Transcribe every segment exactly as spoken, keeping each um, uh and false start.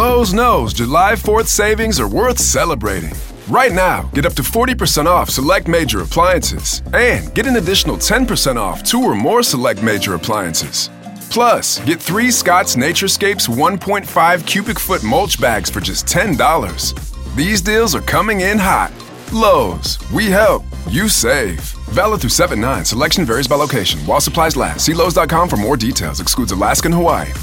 Lowe's knows July fourth savings are worth celebrating. Right now, get up to forty percent off select major appliances and get an additional ten percent off two or more select major appliances. Plus, get three Scott's Naturescapes one point five cubic foot mulch bags for just ten dollars. These deals are coming in hot. Lowe's, we help, you save. Valid through seven nine. Selection varies by location. While supplies last. See Lowe's dot com for more details. Excludes Alaska and Hawaii.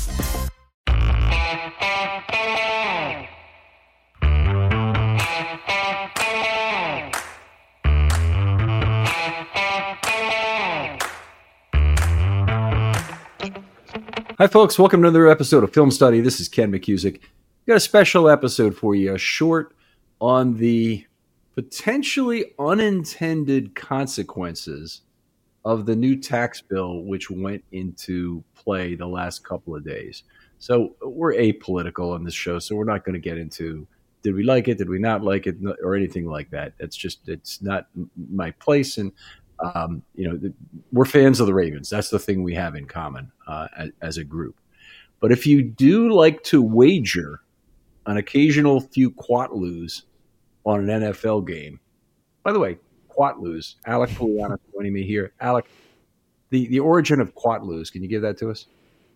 Hi, folks. Welcome to another episode of Film Study. This is Ken McCusick. Got a special episode for you, a short on the potentially unintended consequences of the new tax bill, which went into play the last couple of days. So we're apolitical on this show, so we're not going to get into did we like it, did we not like it, or anything like that. It's just, it's not my place. And Um, you know, we're fans of the Ravens. That's the thing we have in common uh, as, as a group. But if you do like to wager an occasional few quatloos on an N F L game, by the way, quatloos, Alec Pugliano joining me here. Alec, the, the origin of quatloos, can you give that to us?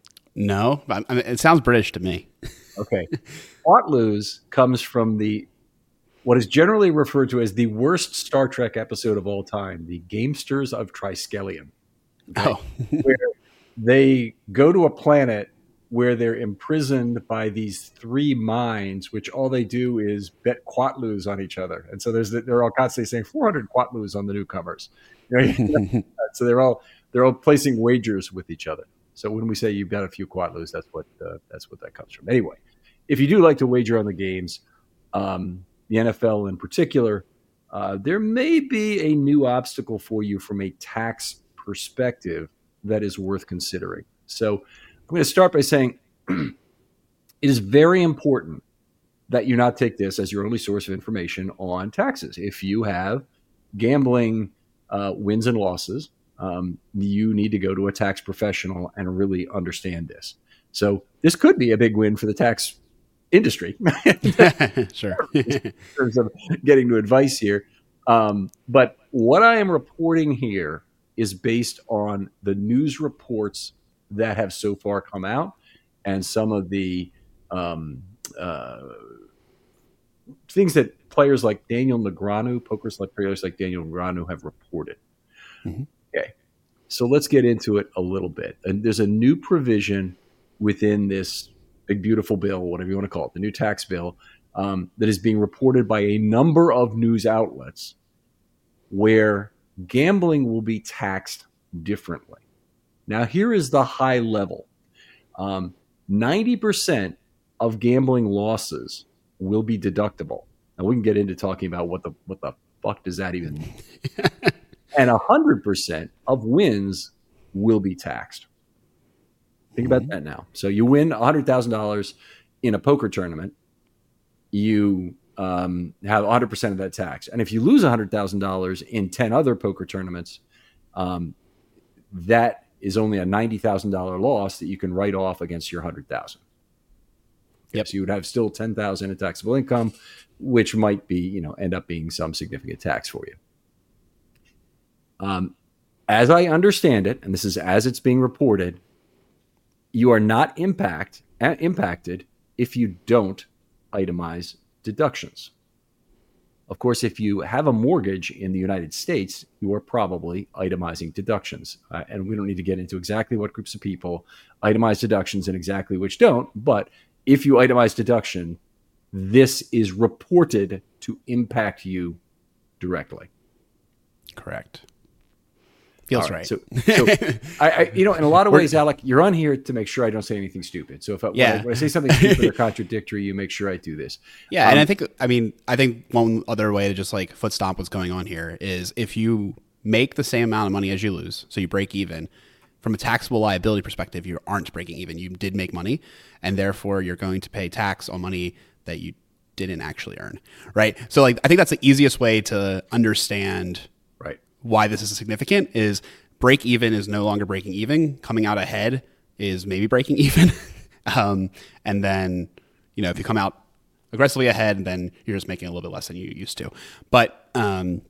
No, I mean, it sounds British to me. Okay. Quatloos comes from the what is generally referred to as the worst Star Trek episode of all time, the Gamesters of Triskelion. Okay? Oh. Where they go to a planet where they're imprisoned by these three minds, which all they do is bet quatloos on each other. And so there's they're all constantly saying four hundred quatloos on the newcomers. You know? So they're all they're all placing wagers with each other. So when we say you've got a few quatloos, that's what uh, that's what that comes from. Anyway, if you do like to wager on the games, um, the N F L in particular, uh, there may be a new obstacle for you from a tax perspective that is worth considering. So I'm going to start by saying it is very important that you not take this as your only source of information on taxes. If you have gambling uh, wins and losses, um, you need to go to a tax professional and really understand this. So this could be a big win for the tax industry. Sure. In terms of getting to advice here. Um, but what I am reporting here is based on the news reports that have so far come out and some of the um, uh, things that players like Daniel Negreanu, poker like players like Daniel Negreanu have reported. Mm-hmm. Okay. So let's get into it a little bit. And there's a new provision within this big, beautiful bill, whatever you want to call it, the new tax bill, um, that is being reported by a number of news outlets where gambling will be taxed differently. Now, here is the high level. Um, ninety percent of gambling losses will be deductible. And we can get into talking about what the what the fuck does that even mean. And one hundred percent of wins will be taxed. Think about that now. So you win one hundred thousand dollars in a poker tournament, you um, have one hundred percent of that tax. And if you lose one hundred thousand dollars in ten other poker tournaments, um, that is only a ninety thousand dollars loss that you can write off against your one hundred thousand dollars. Okay, yep. So you would have still ten thousand dollars in taxable income, which might be, you know, end up being some significant tax for you. Um, as I understand it, and this is as it's being reported, you are not impact, uh, impacted if you don't itemize deductions. Of course, if you have a mortgage in the United States, you are probably itemizing deductions. Uh, and we don't need to get into exactly what groups of people itemize deductions and exactly which don't. But if you itemize deduction, this is reported to impact you directly. Correct. Feels right. right. So, so I, I, you know, in a lot of ways, Alec, you're on here to make sure I don't say anything stupid. So if I, yeah. when, I when I say something stupid or contradictory, you make sure I do this. Yeah, um, and I think, I mean, I think one other way to just like foot stomp what's going on here is if you make the same amount of money as you lose, so you break even, from a taxable liability perspective, you aren't breaking even. You did make money, and therefore you're going to pay tax on money that you didn't actually earn, right? So like, I think that's the easiest way to understand right. why this is significant is break even is no longer breaking even. Coming out ahead is maybe breaking even. um, and then, You know, if you come out aggressively ahead, then you're just making a little bit less than you used to. But um,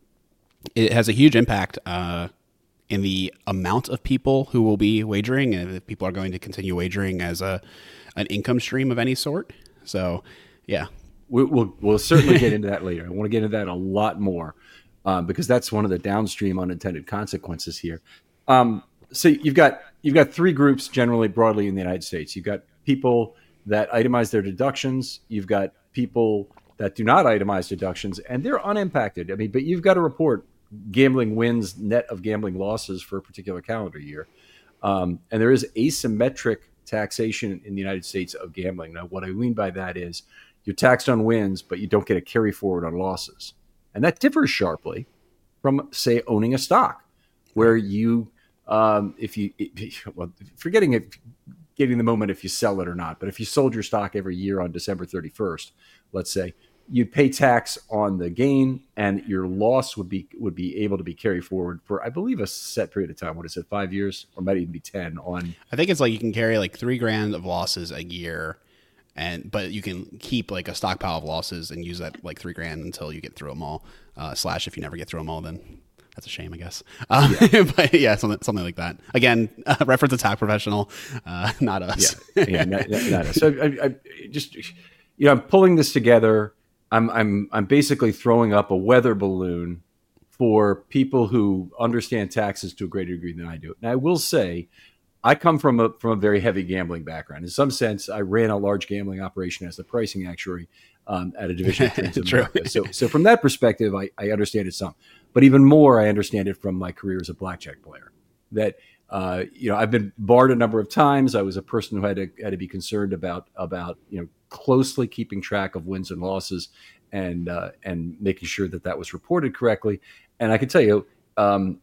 it has a huge impact uh, in the amount of people who will be wagering, and if people are going to continue wagering as a an income stream of any sort. So, yeah. We'll, we'll, we'll certainly get into that later. I want to get into that a lot more um, because that's one of the downstream unintended consequences here. Um, so you've got you've got three groups generally broadly in the United States. You've got people that itemize their deductions. You've got people that do not itemize deductions, and they're unimpacted. I mean, but you've got to report gambling wins net of gambling losses for a particular calendar year. Um, and there is asymmetric taxation in the United States of gambling. Now, what I mean by that is you're taxed on wins, but you don't get a carry forward on losses. And that differs sharply from, say, owning a stock, where you, um, if you, if, well, forgetting if, getting the moment if you sell it or not, but if you sold your stock every year on December thirty-first, let's say, you'd pay tax on the gain, and your loss would be would be able to be carried forward for, I believe, a set period of time. What is it, five years, or might even be ten? On I think it's like you can carry like three grand of losses a year, and but you can keep like a stockpile of losses and use that like three grand until you get through them all. Uh, slash, if you never get through them all, then that's a shame, I guess. Um, yeah. But yeah, something something like that. Again, uh, reference a tax professional, uh, not us. Yeah, yeah, not, not us. So I, I just, you know, I'm pulling this together. I'm I'm I'm basically throwing up a weather balloon for people who understand taxes to a greater degree than I do. And I will say, I come from a from a very heavy gambling background. In some sense, I ran a large gambling operation as the pricing actuary um, at a division of Transamerica. So so from that perspective, I, I understand it some. But even more, I understand it from my career as a blackjack player. That uh, you know, I've been barred a number of times. I was a person who had to had to be concerned about about you know. closely keeping track of wins and losses and uh, and making sure that that was reported correctly. And I can tell you, um,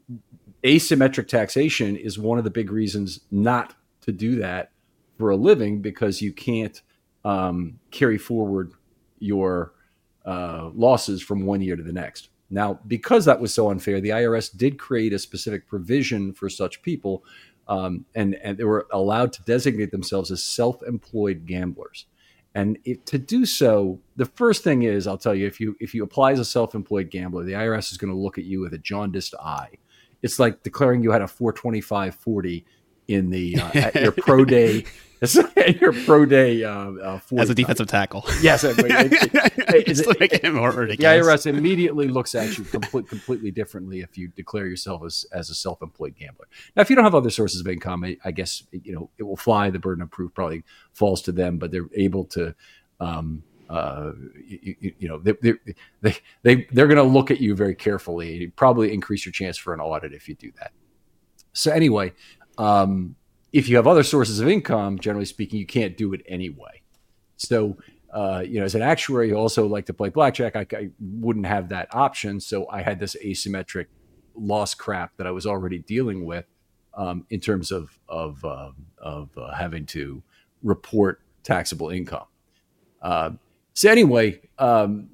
asymmetric taxation is one of the big reasons not to do that for a living, because you can't um, carry forward your uh, losses from one year to the next. Now, because that was so unfair, the I R S did create a specific provision for such people, um, and, and they were allowed to designate themselves as self-employed gamblers. And if, to do so, the first thing is, I'll tell you, if you if you apply as a self-employed gambler, the I R S is going to look at you with a jaundiced eye. It's like declaring you had a four twenty-five forty in the uh, at your pro day, at your pro day uh, uh, as a defensive tackle. Yes, it, it, it, it's it, like it, more ridiculous. The I R S immediately looks at you complete, completely differently if you declare yourself as, as a self-employed gambler. Now, if you don't have other sources of income, I, I guess you know it will fly. The burden of proof probably falls to them, but they're able to. Um, uh, you, you know, they, they, they, they, they're going to look at you very carefully and probably increase your chance for an audit if you do that. So anyway, um, if you have other sources of income, generally speaking, you can't do it anyway. So, uh, you know, as an actuary who also like to play blackjack, I, I wouldn't have that option. So I had this asymmetric loss crap that I was already dealing with um, in terms of, of, uh, of uh, having to report taxable income. Uh, So anyway, um,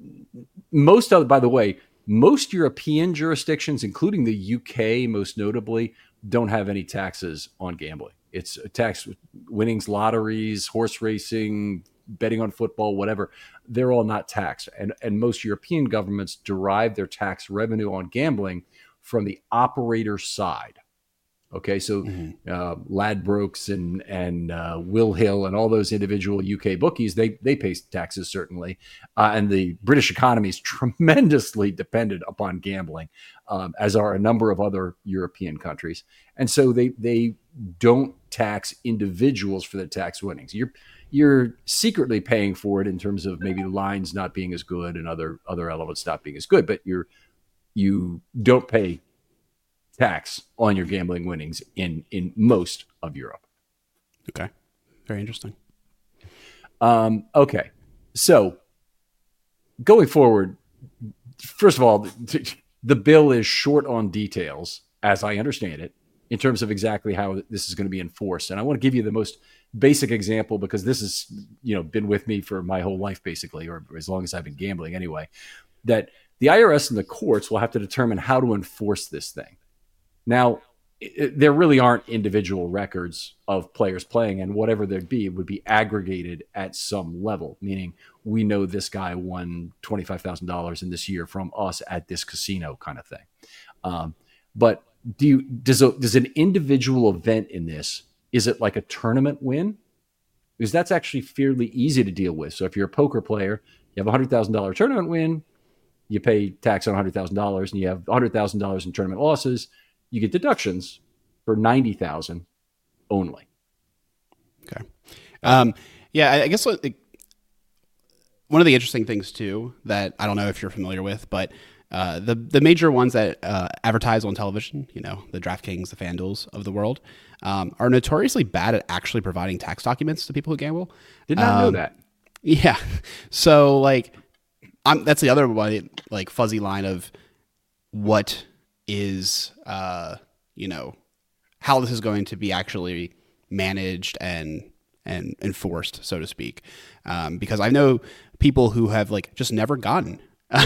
most of, by the way, most European jurisdictions, including the U K, most notably, don't have any taxes on gambling. It's a tax winnings, lotteries, horse racing, betting on football, whatever. They're all not taxed. And, and most European governments derive their tax revenue on gambling from the operator side. Okay, so mm-hmm. uh, Ladbrokes and and uh, Will Hill and all those individual U K bookies, they they pay taxes certainly, uh, and the British economy is tremendously dependent upon gambling, um, as are a number of other European countries, and so they they don't tax individuals for their tax winnings. You're you're secretly paying for it in terms of maybe lines not being as good and other other elements not being as good, but you're you don't pay tax on your gambling winnings in, in most of Europe. Okay. Very interesting. Um, okay. So going forward, first of all, the, the bill is short on details, as I understand it, in terms of exactly how this is going to be enforced. And I want to give you the most basic example, because this has, you know, been with me for my whole life, basically, or as long as I've been gambling anyway, that the I R S and the courts will have to determine how to enforce this thing. Now, it, there really aren't individual records of players playing, and whatever there'd be, it would be aggregated at some level, meaning we know this guy won twenty-five thousand dollars in this year from us at this casino kind of thing. Um, but do you, does, a, does an individual event in this, is it like a tournament win? Because that's actually fairly easy to deal with. So if you're a poker player, you have a one hundred thousand dollars tournament win, you pay tax on one hundred thousand dollars, and you have one hundred thousand dollars in tournament losses, you get deductions for ninety thousand dollars only. Okay. Um, yeah, I guess like, one of the interesting things too that I don't know if you're familiar with, but uh, the the major ones that uh, advertise on television, you know, the DraftKings, the FanDuels of the world, um, are notoriously bad at actually providing tax documents to people who gamble. Did not um, know that. Yeah. So like, I'm, that's the other one, like fuzzy line of what is, uh, you know, how this is going to be actually managed and and enforced, so to speak. Um, because I know people who have like just never gotten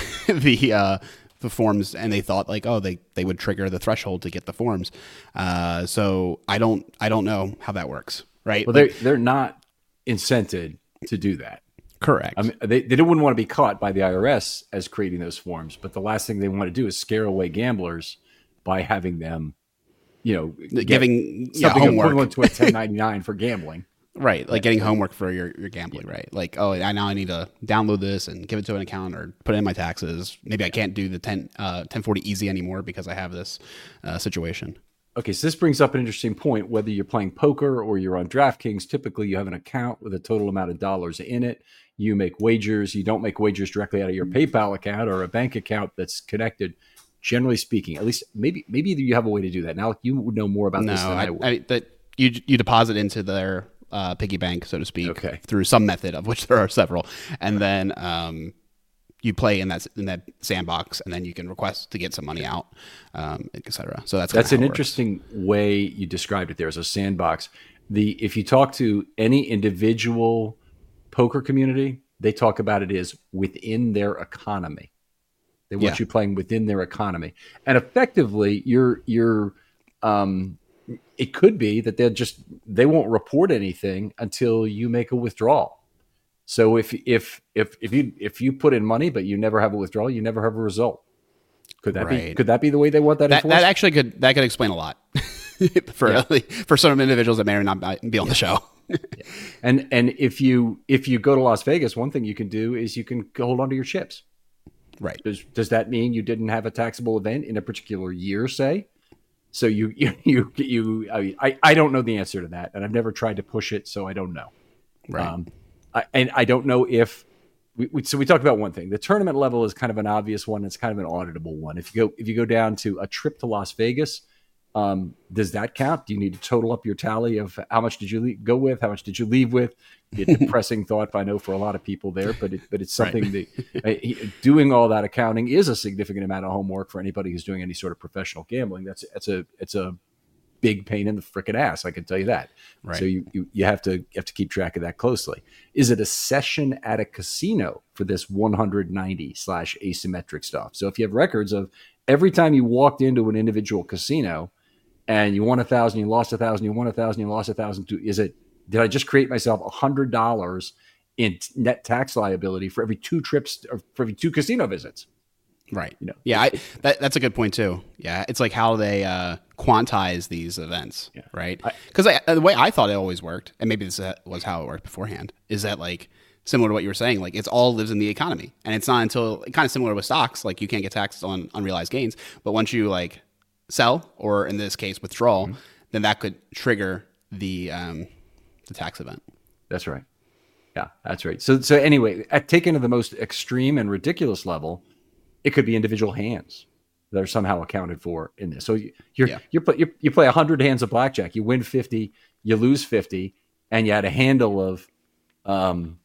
the uh, the forms, and they thought like, oh, they, they would trigger the threshold to get the forms. Uh, so I don't I don't know how that works, right? Well, like, they're they're not incented to do that. Correct. I mean, they they wouldn't want to be caught by the I R S as creating those forms, but the last thing they want to do is scare away gamblers by having them, you know, giving yeah, something homework equivalent to a ten ninety-nine for gambling. Right, like getting homework for your, your gambling, right? Like, oh, I now I need to download this and give it to an account or put it in my taxes. Maybe I can't do the ten, uh, ten forty easy anymore because I have this uh, situation. Okay, so this brings up an interesting point. Whether you're playing poker or you're on DraftKings, typically you have an account with a total amount of dollars in it. You make wagers. You don't make wagers directly out of your PayPal account or a bank account that's connected. Generally speaking, at least maybe maybe you have a way to do that. Now you would know more about no, this than I, I would. I, that you you deposit into their uh, piggy bank, so to speak, okay. through some method of which there are several, and then um, you play in that in that sandbox, and then you can request to get some money out, um, et cetera. So that's that's an it interesting way you described it there as a sandbox. The if you talk to any individual poker community, they talk about it as within their economy. They want yeah. you playing within their economy, and effectively, you're you're. Um, it could be that they'll just they won't report anything until you make a withdrawal. So if if if if you if you put in money but you never have a withdrawal, you never have a result. Could that right. be could that be the way they want that? That, that actually could that could explain a lot for yeah. for some individuals that may or not be on the show. yeah. And and if you if you go to Las Vegas, one thing you can do is you can hold on to your chips. Right. Does does that mean you didn't have a taxable event in a particular year, say? So you you you, you I, I I don't know the answer to that, and I've never tried to push it, so I don't know. Right. Um, I, and I don't know if we, we so we talked about one thing. The tournament level is kind of an obvious one. It's kind of an auditable one. If you go if you go down to a trip to Las Vegas, um, does that count? Do you need to total up your tally of how much did you le- go with, how much did you leave with? A depressing thought, I know, for a lot of people there, but it, but it's something right. that uh, doing all that accounting is a significant amount of homework for anybody who's doing any sort of professional gambling. That's it's a it's a big pain in the frickin' ass. I can tell you that. Right. So you, you you have to you have to keep track of that closely. Is it a session at a casino for this one hundred ninety slash asymmetric stuff? So if you have records of every time you walked into an individual casino and you won a thousand, you lost a thousand, you won a thousand, you lost a thousand, is it? Did I just create myself a hundred dollars in net tax liability for every two trips or for every two casino visits? Right. You know. Yeah, I, that, that's a good point too. Yeah, it's like how they uh, quantize these events, yeah. right? Because the way I thought it always worked, and maybe this was how it worked beforehand, is that like similar to what you were saying, like it's all lives in the economy, and it's not until kind of similar with stocks, like you can't get taxed on unrealized gains, but once you like sell or in this case withdrawal, mm-hmm. then that could trigger the um, the tax event. That's right. Yeah, that's right. So so anyway, at taken to the most extreme and ridiculous level, it could be individual hands that are somehow accounted for in this. So you you're, yeah. you're, you you play one hundred hands of blackjack, you win fifty, you lose fifty, and you had a handle of, um,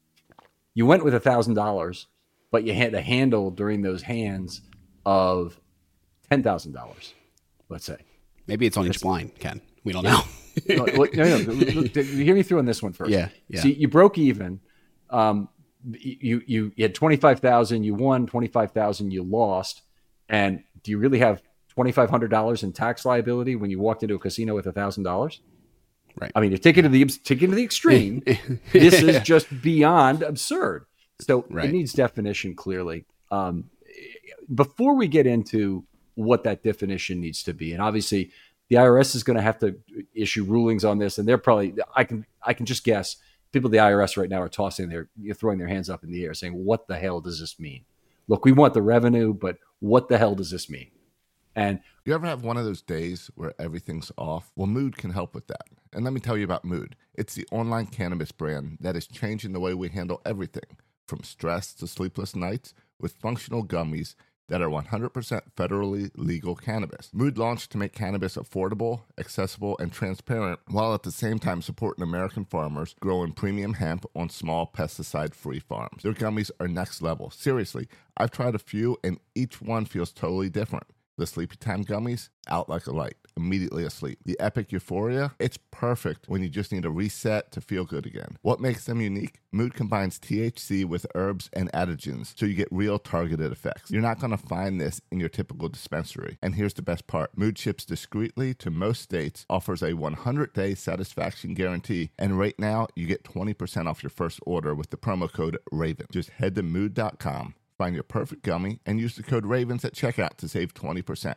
you went with one thousand dollars, but you had a handle during those hands of ten thousand dollars, let's say. Maybe it's on That's, each blind, Ken. We don't yeah. know. no, no, no, hear me through on this one first. Yeah, yeah. See, you broke even. Um, you, you you had twenty-five thousand, you won twenty-five thousand, you lost. And do you really have twenty-five hundred dollars in tax liability when you walked into a casino with one thousand dollars. Right. I mean, to take it to the take it to the extreme, this is just beyond absurd. So right. It needs definition clearly. Um, before we get into what that definition needs to be, and obviously the I R S is going to have to issue rulings on this, and they're probably I can I can just guess people at the I R S right now are tossing their you're throwing their hands up in the air, saying, "What the hell does this mean? Look, we want the revenue, but what the hell does this mean?" And you ever have one of those days where everything's off? Well, Mood can help with that. And let me tell you about Mood. It's the online cannabis brand that is changing the way we handle everything, from stress to sleepless nights, with functional gummies that are one hundred percent federally legal cannabis. Mood launched to make cannabis affordable, accessible, and transparent, while at the same time supporting American farmers growing premium hemp on small pesticide-free farms. Their gummies are next level. Seriously, I've tried a few, and each one feels totally different. The Sleepy Time gummies, out like a light, immediately asleep. The Epic Euphoria, it's perfect when you just need a reset to feel good again. What makes them unique? Mood combines T H C with herbs and adaptogens, so you get real targeted effects. You're not going to find this in your typical dispensary. And here's the best part. Mood ships discreetly to most states, offers a one hundred day satisfaction guarantee, and right now you get twenty percent off your first order with the promo code RAVEN. Just head to mood dot com. Find your perfect gummy and use the code RAVENS at checkout to save twenty percent.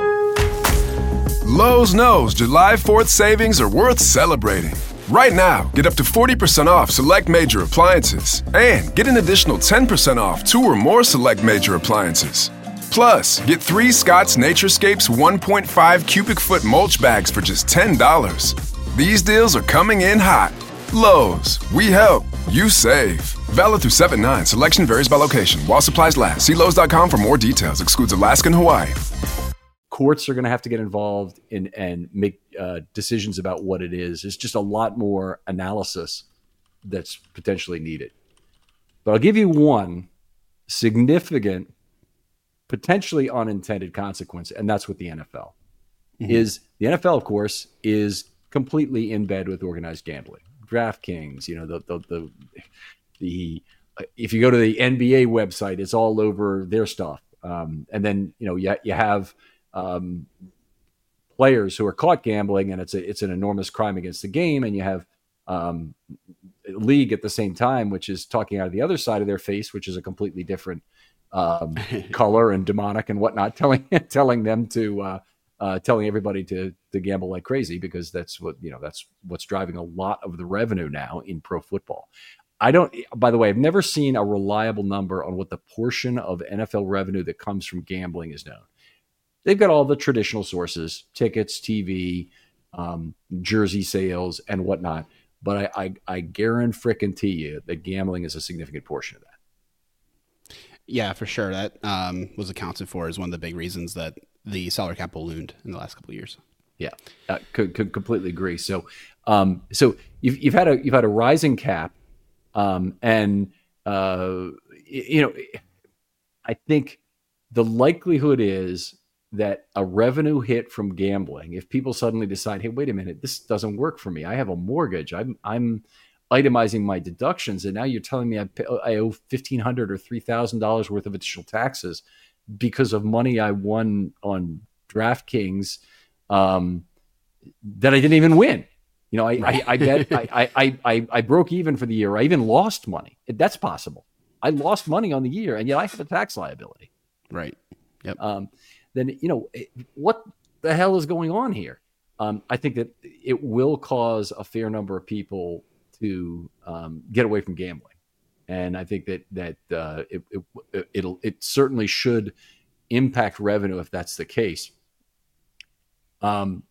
Lowe's knows July fourth savings are worth celebrating. Right now, get up to forty percent off select major appliances and get an additional ten percent off two or more select major appliances. Plus, get three Scott's Naturescapes one point five cubic foot mulch bags for just ten dollars. These deals are coming in hot. Lowe's, we help, you save. Valid through seven nine. Selection varies by location. While supplies last. See Lowe's dot com for more details. Excludes Alaska and Hawaii. Courts are going to have to get involved in and make uh, decisions about what it is. There's just a lot more analysis that's potentially needed. But I'll give you one significant, potentially unintended consequence, and that's with the N F L. Mm-hmm. Is the N F L, of course, is completely in bed with organized gambling. DraftKings, you know, the the the, the if you go to the N B A website, it's all over their stuff. Um, and then, you know, you, you have um, players who are caught gambling, and it's a, it's an enormous crime against the game. And you have um, league at the same time, which is talking out of the other side of their face, which is a completely different um, color and demonic and whatnot, telling telling them to uh, uh, telling everybody to to gamble like crazy, because that's what you know that's what's driving a lot of the revenue now in pro football. I don't, by the way, I've never seen a reliable number on what the portion of N F L revenue that comes from gambling is known. They've got all the traditional sources, tickets, T V, um, jersey sales, and whatnot. But I, I, I guarantee you that gambling is a significant portion of that. Yeah, for sure. That um, was accounted for as one of the big reasons that the salary cap ballooned in the last couple of years. Yeah, uh, could, could completely agree. So, um, so you've you've had a you've had a rising cap. Um, and, uh, you know, I think the likelihood is that a revenue hit from gambling, if people suddenly decide, hey, wait a minute, this doesn't work for me. I have a mortgage. I'm, I'm itemizing my deductions. And now you're telling me I, pay, I owe fifteen hundred dollars or three thousand dollars worth of additional taxes because of money I won on DraftKings, um, that I didn't even win. You know, I, I, I bet I, I, I, I broke even for the year. I even lost money. That's possible. I lost money on the year, and yet I have a tax liability. Right. Yep. Um, then, you know, what the hell is going on here? Um, I think that it will cause a fair number of people to um, get away from gambling. And I think that that uh, it, it, it'll it certainly should impact revenue if that's the case. Um.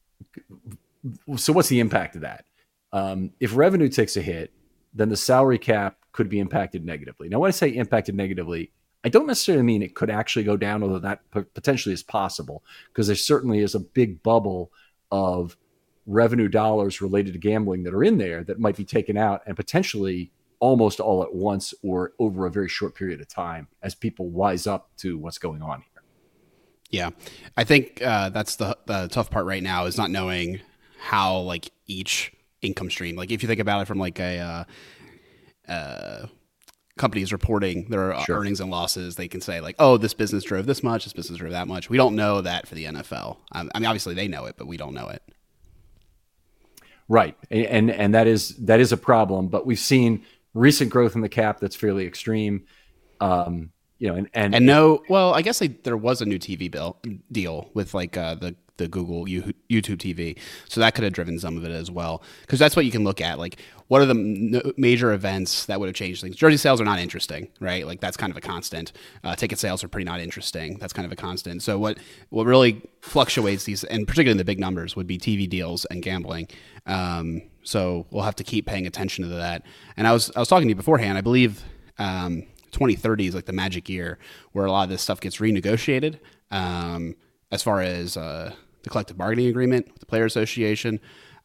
So what's the impact of that? Um, if revenue takes a hit, then the salary cap could be impacted negatively. Now, when I say impacted negatively, I don't necessarily mean it could actually go down, although that potentially is possible, because there certainly is a big bubble of revenue dollars related to gambling that are in there that might be taken out and potentially almost all at once or over a very short period of time as people wise up to what's going on here. Yeah, I think uh, that's the, the tough part right now is not knowing how like each income stream, like if you think about it from like a uh, uh, companies reporting their Sure. earnings and losses, they can say like, oh, this business drove this much, this business drove that much. We don't know that for the N F L. Um, I mean, obviously they know it, but we don't know it. Right. And and that is that is a problem. But we've seen recent growth in the cap that's fairly extreme. Um, you know, and and, And no, well, I guess they, there was a new T V bill deal with like uh, the the Google You- YouTube T V, so that could have driven some of it as well. Because that's what you can look at. Like, what are the m- major events that would have changed things? Jersey sales are not interesting, right? Like that's kind of a constant. Uh, ticket sales are pretty not interesting. That's kind of a constant. So what what really fluctuates these, and particularly in the big numbers, would be T V deals and gambling. Um, so we'll have to keep paying attention to that. And I was I was talking to you beforehand. I believe. Um, twenty thirty is like the magic year where a lot of this stuff gets renegotiated um, as far as uh, the collective bargaining agreement with the Player Association.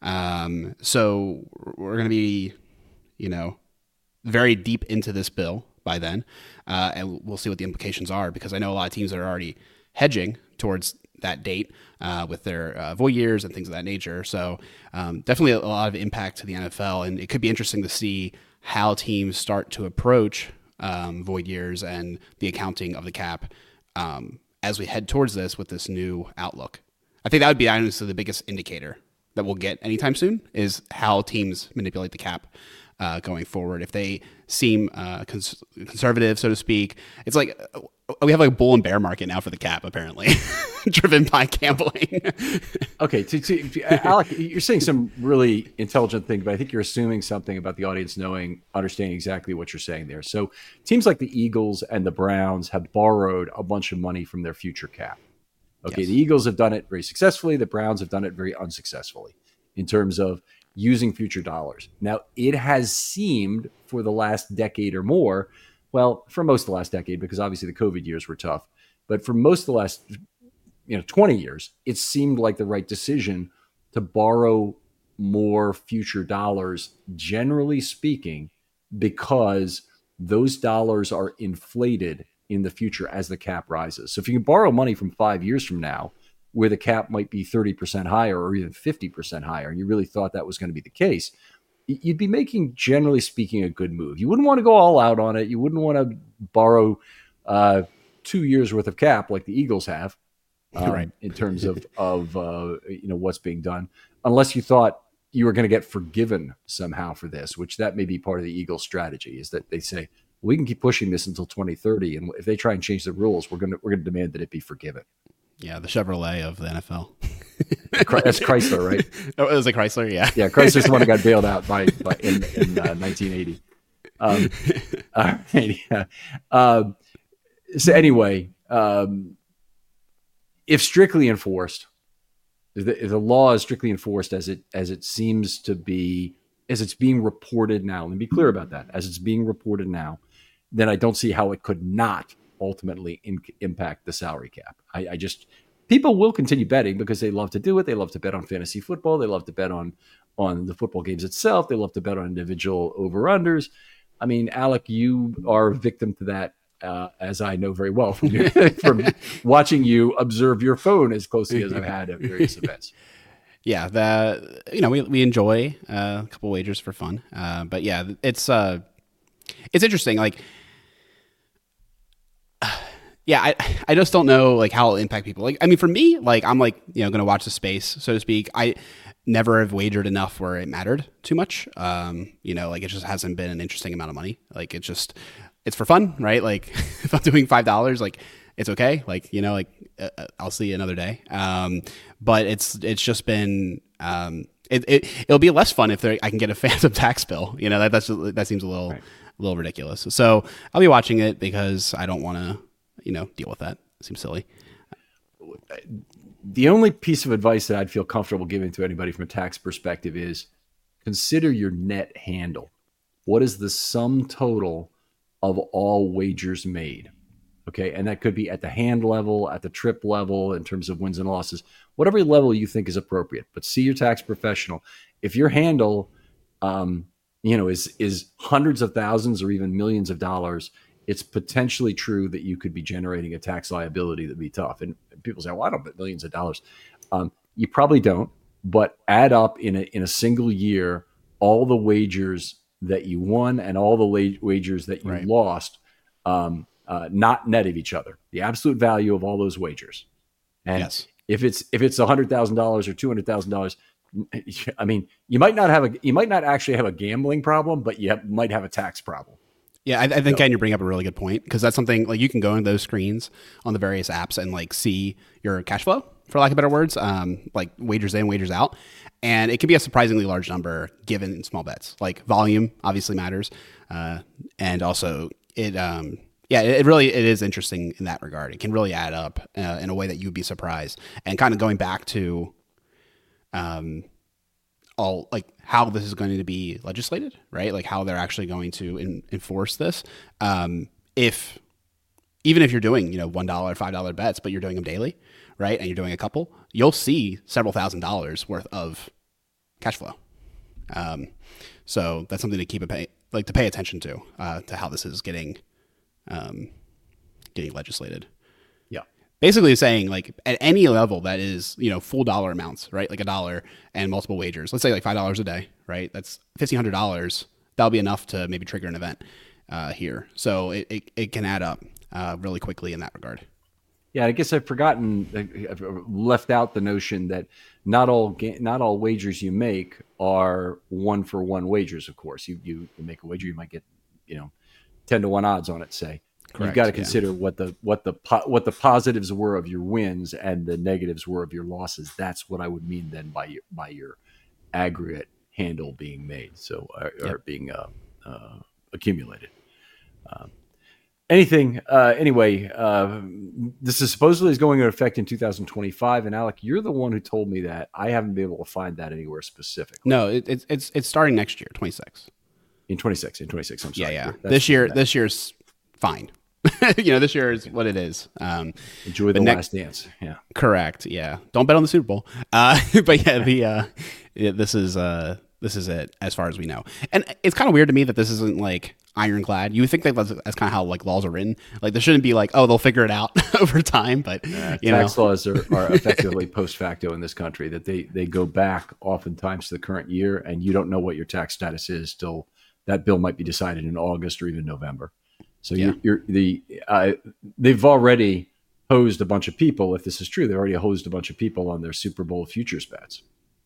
Um, so we're going to be, you know, very deep into this bill by then, uh, and we'll see what the implications are, because I know a lot of teams that are already hedging towards that date uh, with their uh, void years and things of that nature. So um, definitely a lot of impact to the N F L, and it could be interesting to see how teams start to approach Um, void years and the accounting of the cap um, as we head towards this with this new outlook. I think that would be honestly the biggest indicator that we'll get anytime soon, is how teams manipulate the cap uh, going forward. If they seem uh, cons- conservative, so to speak, it's like uh, we have like a bull and bear market now for the cap, apparently, driven by gambling. Okay, to, to, Alec, you're saying some really intelligent thing, but I think you're assuming something about the audience knowing, understanding exactly what you're saying there. So teams like the Eagles and the Browns have borrowed a bunch of money from their future cap. Okay, Yes. The Eagles have done it very successfully. The Browns have done it very unsuccessfully in terms of using future dollars. Now, it has seemed for the last decade or more, well, for most of the last decade, because obviously the COVID years were tough, but for most of the last you know, twenty years, it seemed like the right decision to borrow more future dollars, generally speaking, because those dollars are inflated in the future as the cap rises. So if you can borrow money from five years from now, where the cap might be thirty percent higher or even fifty percent higher, and you really thought that was going to be the case, you'd be making, generally speaking, a good move. You wouldn't want to go all out on it. You wouldn't want to borrow uh, two years worth of cap like the Eagles have. Um, Right. in terms of of uh, you know what's being done, unless you thought you were going to get forgiven somehow for this, which that may be part of the Eagles' strategy, is that they say we can keep pushing this until twenty thirty, and if they try and change the rules, we're going to we're going to demand that it be forgiven. Yeah, the Chevrolet of the N F L. That's Chrysler, right? Oh, it was a Chrysler, yeah. Yeah, Chrysler's the one that got bailed out by, by in, in uh, nineteen eighty. Um, all right, yeah. Um, so anyway. Um, If strictly enforced, if the, if the law is strictly enforced as it as it seems to be, as it's being reported now, let me be clear about that, as it's being reported now, then I don't see how it could not ultimately in, impact the salary cap. I, I just, people will continue betting because they love to do it. They love to bet on fantasy football. They love to bet on on the football games itself. They love to bet on individual over-unders. I mean, Alec, you are a victim to that. Uh, as I know very well from, your, from watching you observe your phone as closely as I've had at various events. Yeah, the you know we we enjoy uh, a couple wagers for fun, uh, but yeah, it's uh, it's interesting. Like, yeah, I I just don't know like how it'll impact people. Like, I mean, for me, like I'm like you know going to watch the space, so to speak. I never have wagered enough where it mattered too much. Um, you know, like it just hasn't been an interesting amount of money. Like it just. It's for fun, right? like if I'm doing five dollars, like it's okay. Like, you know, like uh, I'll see you another day. Um, but it's, it's just been, um, it, it, it'll be less fun if there, I can get a phantom tax bill, you know, that, that's, that seems a little, right. a little ridiculous. So I'll be watching it because I don't want to, you know, deal with that. It seems silly. The only piece of advice that I'd feel comfortable giving to anybody from a tax perspective is consider your net handle. What is the sum total of all wagers made? Okay. And that could be at the hand level, at the trip level, in terms of wins and losses, whatever level you think is appropriate, but see your tax professional. If your handle, um, you know, is, is hundreds of thousands or even millions of dollars, it's potentially true that you could be generating a tax liability that'd be tough. And people say, well, I don't bet millions of dollars. Um, you probably don't, but add up in a, in a single year, all the wagers that you won and all the la- wagers that you Right. lost, um, uh, not net of each other. The absolute value of all those wagers. And Yes. if it's if it's a hundred thousand dollars or two hundred thousand dollars, I mean, you might not have a you might not actually have a gambling problem, but you have, might have a tax problem. Yeah, I, I think Ken, you bring up a really good point, because that's something like you can go into those screens on the various apps and like see your cash flow, for lack of better words, um, like wagers in, wagers out, and it can be a surprisingly large number given small bets. Like volume obviously matters, uh, and also it, um, yeah, it, it really it is interesting in that regard. It can really add up uh, in a way that you'd be surprised. And kind of going back to, um, all like how this is going to be legislated, right? Like how they're actually going to in, enforce this. Um, if even if you're doing, you know, one dollar, five dollar bets, but you're doing them daily, right? And you're doing a couple, you'll see several thousand dollars worth of cash flow. Um, so that's something to keep a pay, like to pay attention to, uh, to how this is getting, um, getting legislated. Yeah. Basically saying like at any level that is, you know, full dollar amounts, right? Like a dollar and multiple wagers, let's say like five dollars a day, right? That's fifteen hundred dollars. That'll be enough to maybe trigger an event, uh, here. So it, it, it can add up, uh, really quickly in that regard. Yeah, I guess I've forgotten, I've left out the notion that not all ga- not all wagers you make are one for one wagers. Of course, you you, you make a wager, you might get, you know, ten to one odds on it. Say, Correct, you've got to yeah. consider what the what the po- what the positives were of your wins and the negatives were of your losses. That's what I would mean then by your by your aggregate handle being made, so or, Yep. or being uh, uh, accumulated. Um, Anything, uh, anyway, uh, this is supposedly is going into effect in two thousand twenty-five. And Alec, you're the one who told me that. I haven't been able to find that anywhere specifically. No, it, it's it's it's starting next year, twenty-six. In twenty-six, in twenty-six, I'm Yeah, sorry. yeah. That's- This year, that- this year's fine. You know, this year is what it is. Um, Enjoy the the last dance. Yeah. correct. Yeah. Don't bet on the Super Bowl. Uh, but yeah, the uh, yeah, this is uh, this is it as far as we know. And it's kind of weird to me that this isn't like ironclad. You would think that that's, that's kind of how like laws are written. Like there shouldn't be like, oh, they'll figure it out over time. But Uh, you know, tax laws are, are effectively post facto in this country, that they, they go back oftentimes to the current year, and you don't know what your tax status is till that bill might be decided in August or even November. So Yeah. you're, you're the uh, they've already hosed a bunch of people. If this is true, they've already hosed a bunch of people on their Super Bowl futures bets,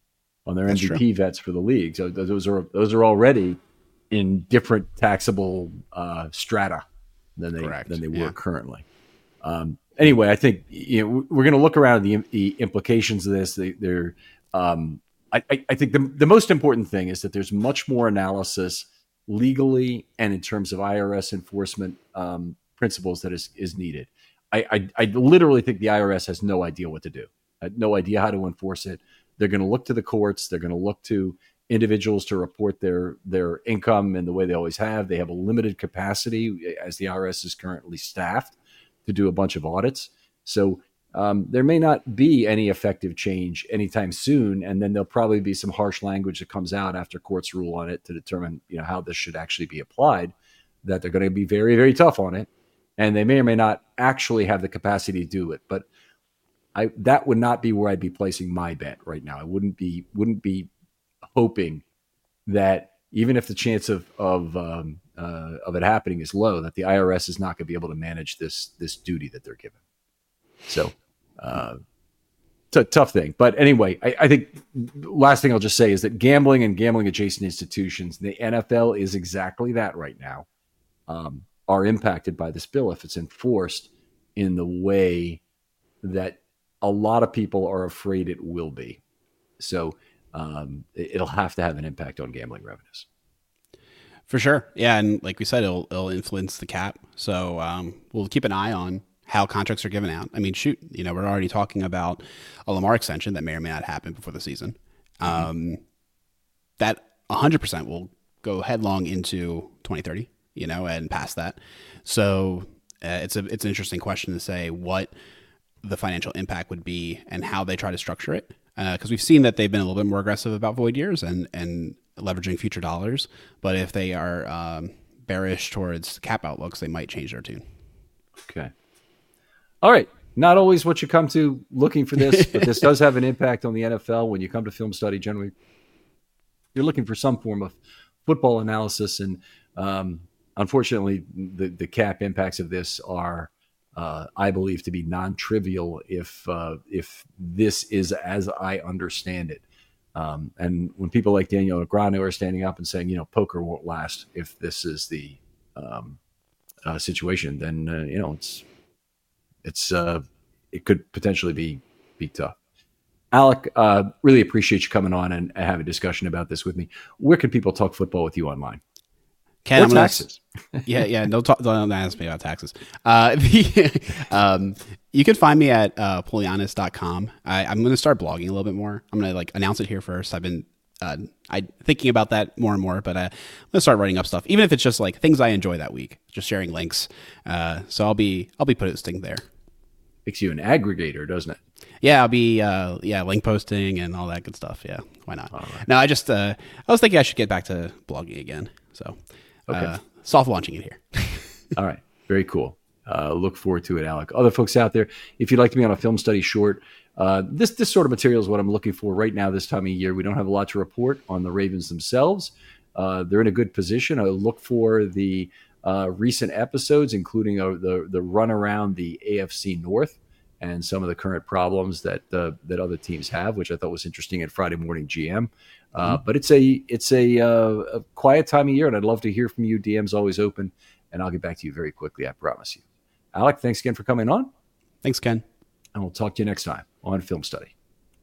on their That's M V P bets for the league. So th- those are those are already in different taxable uh, strata than they Correct. than they Yeah. were currently. Um, anyway, I think you know, we're going to look around at the, the implications of this. They, they're, um, I, I, I think the, the most important thing is that there's much more analysis legally and in terms of I R S enforcement um, principles that is, is needed. I, I, I literally think the I R S has no idea what to do, had no idea how to enforce it. They're going to look to the courts. They're going to look to individuals to report their their income in the way they always have. They have a limited capacity as the I R S is currently staffed to do a bunch of audits. So um, there may not be any effective change anytime soon, and then there'll probably be some harsh language that comes out after courts rule on it to determine, you know, how this should actually be applied. That they're going to be very, very tough on it, and they may or may not actually have the capacity to do it. But I that would not be where I'd be placing my bet right now. I wouldn't be wouldn't be hoping that even if the chance of of um, uh, of it happening is low, that the I R S is not going to be able to manage this this duty that they're given. So, uh, it's a tough thing. But anyway, I, I think last thing I'll just say is that gambling and gambling adjacent institutions, the N F L is exactly that right now, um, are impacted by this bill if it's enforced in the way that a lot of people are afraid it will be. So. Um, it'll have to have an impact on gambling revenues. for sure. Yeah. And like we said, it'll, it'll influence the cap. So um, we'll keep an eye on how contracts are given out. I mean, shoot, you know, we're already talking about a Lamar extension that may or may not happen before the season. Mm-hmm. Um, that one hundred percent will go headlong into twenty thirty, you know, and past that. So uh, it's a it's an interesting question to say what the financial impact would be and how they try to structure it. Because uh, we've seen that they've been a little bit more aggressive about void years and, and leveraging future dollars. But if they are um, bearish towards cap outlooks, they might change their tune. Okay. All right. Not always what you come to looking for this, but this does have an impact on the N F L. When you come to film study, generally, you're looking for some form of football analysis. And um, unfortunately, the, the cap impacts of this are, uh, I believe, to be non-trivial if uh, if this is as I understand it. Um, and when people like Daniel Negreanu are standing up and saying, you know, poker won't last if this is the um, uh, situation, then uh, you know it's it's uh, it could potentially be be tough. Alec, uh, really appreciate you coming on and have a discussion about this with me. Where can people talk football with you online? Ken, or taxes? Gonna, yeah, yeah. Don't talk. Don't ask me about taxes. Uh, the, um, you can find me at uh, Polianis dot com. I, I'm going to start blogging a little bit more. I'm going to like announce it here first. I've been uh, I thinking about that more and more, but uh, I'm going to start writing up stuff, even if it's just like things I enjoy that week, just sharing links. Uh, so I'll be I'll be posting there. Makes you an aggregator, doesn't it? Yeah, I'll be uh, yeah link posting and all that good stuff. Yeah, why not? All right. No, I just uh, I was thinking I should get back to blogging again. So okay, uh, soft launching it here. All right, very cool. Uh, look forward to it, Alec. Other folks out there, if you'd like to be on a film study short, uh, this this sort of material is what I'm looking for right now. This time of year, we don't have a lot to report on the Ravens themselves. Uh, they're in a good position. I look for the uh, recent episodes, including uh, the the run around the A F C North and some of the current problems that uh, that other teams have, which I thought was interesting at Friday Morning G M. Uh, mm-hmm. But it's a it's a, uh, a quiet time of year, and I'd love to hear from you. D M's always open, and I'll get back to you very quickly, I promise you. Alec, thanks again for coming on. Thanks, Ken. And we'll talk to you next time on Film Study.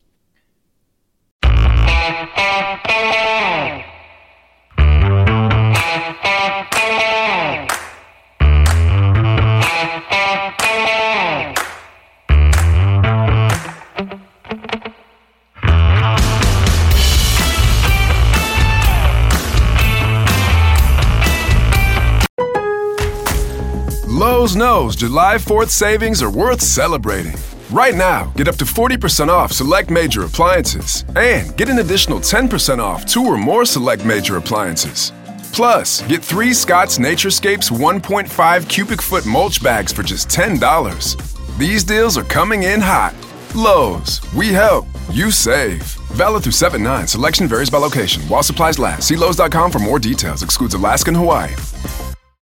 Lowe's knows July fourth savings are worth celebrating. Right now, get up to forty percent off select major appliances and get an additional ten percent off two or more select major appliances. Plus, get three Scott's Naturescapes one point five cubic foot mulch bags for just ten dollars. These deals are coming in hot. Lowe's, we help, you save. Valid through seven nine. Selection varies by location. While supplies last. See Lowe's dot com for more details. Excludes Alaska and Hawaii.